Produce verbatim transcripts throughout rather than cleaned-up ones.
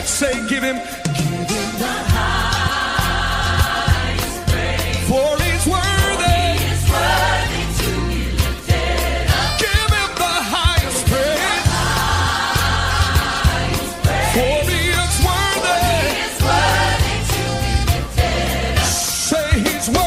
it. Say, give him, give him the highest praise. For he's worthy. He is worthy to be lifted up. Give him the highest praise. The highest praise. For he is worthy. He is worthy to be lifted up. Say he's worthy.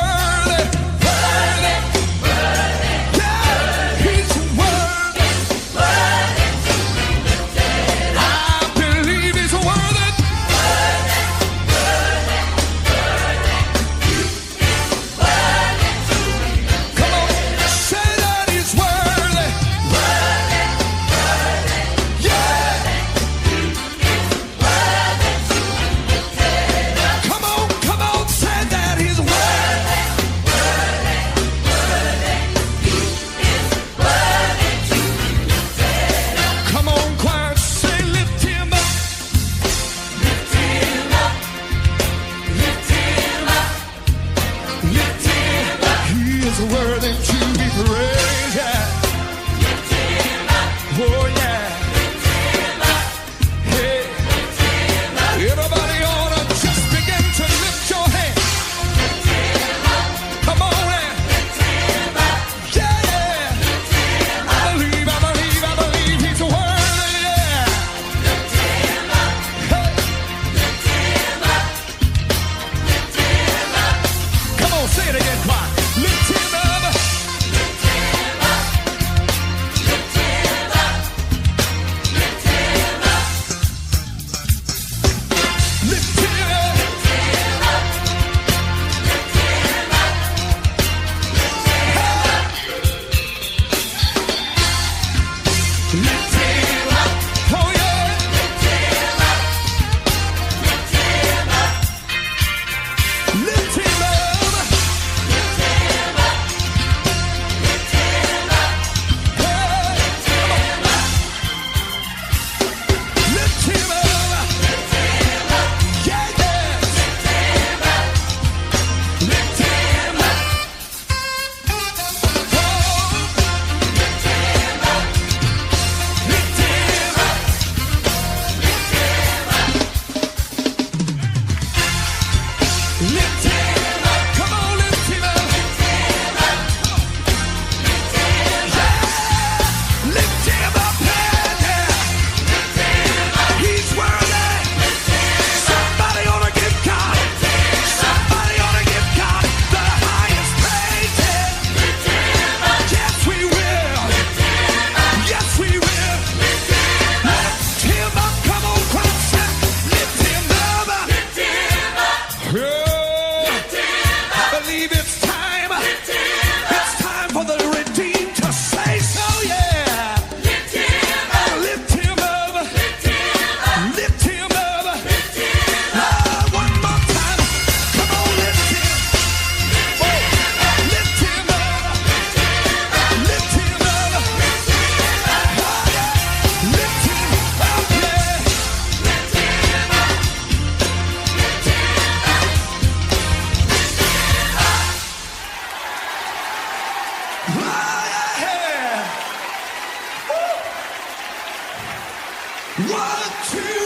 Worthy to be praised, yeah. Lift him up. Oh, yeah. Lift him up. Hey. Lift him up. Everybody ought to just begin to lift your hand. Lift him up. Come on, man. Lift him up. Yeah, yeah. Lift him up. I believe, I believe, I believe he's worthy, yeah. Lift him up. Hey. Lift him up. Lift him up. Come on, say it again, choir. Lift him up. One, two.